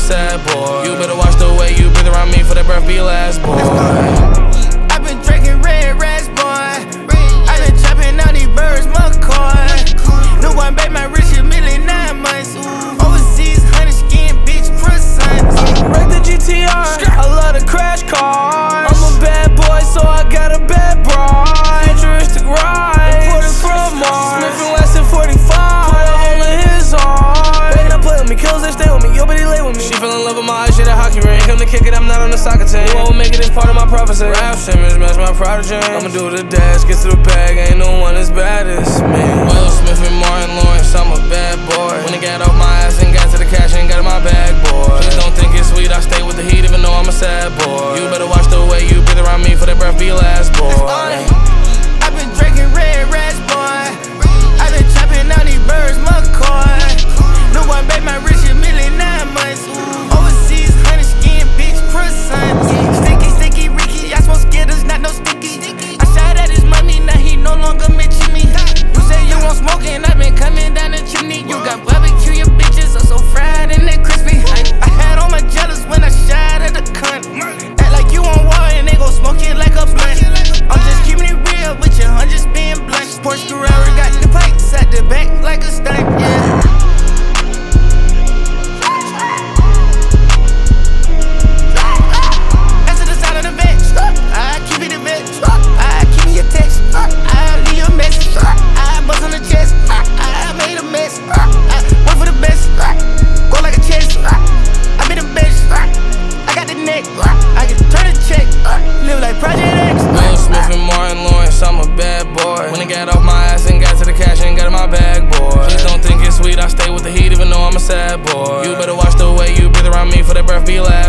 sad boy. You better watch the way you breathe around me for that breath be your last, boy. I've been drinking red rats, boy. I've been chopping out these birds, McCoy. New one, babe, my rich $1 million 9 months. Overseas, honey skin, bitch, croissants. Wreck the GTR, I love the crash car. I'm a bad boy, so I got a bad bride. Futuristic ride, imported from Mars. Smith & Wesson 45, put a hole in his arm. Better not play with me, kills they stay with me, yo, but he lay with me. She fell in love with my eyes, shit a hockey ring. Come to kick it, I'm not on the soccer team. You won't make it, it's part of my prophecy. Rap Simmons, match my prodigy. I'ma do the dash, get to the bag, ain't no one as bad as me. Will Smith and Martin Lawrence, I'm a bad boy. When they got off my ass and got to the cash and got in my bag, boy. Please don't think it's sweet, I stay with the heat even though I'm a sad boy. You better watch the way you breathe around me for that breath be your last, boy. I've been drinking red rats, boy. I've been chopping out these birds, McCoy. New one, babe, my rich $1 million 9 months. Overseas, honey skin, bitch, croissants. Sticky, Ricky, I smoke Skittles, not no sticky. I shot at his money, now he no longer mention me. You say you won't smoke and I've been coming down the chimney. You got barbecue, your bitches are so fried and they crispy. I had all my jealous when I shot at the cunt. Act like you on war and they gon' smoke it like a blunt. I'm just keeping it real with your hundreds being blunt. Porsche Carrera got the pipes at the back like a stunt, yeah. Answer the sound of the veg. I keep it a veg. I keep me a text. I leave you a message. I bust on the chest. I made a mess. I went for the best. Go like a chest. I be the best. I got the neck. I can turn a check. Live like Project X. Will Smith and Martin Lawrence, I'm a bad boy. When they got off my ass and got to the cash and got in my bag, boy. Please don't think it's sweet, I stay with the heat even though I'm a sad boy. You better watch the way you breathe around me for that breath be your last.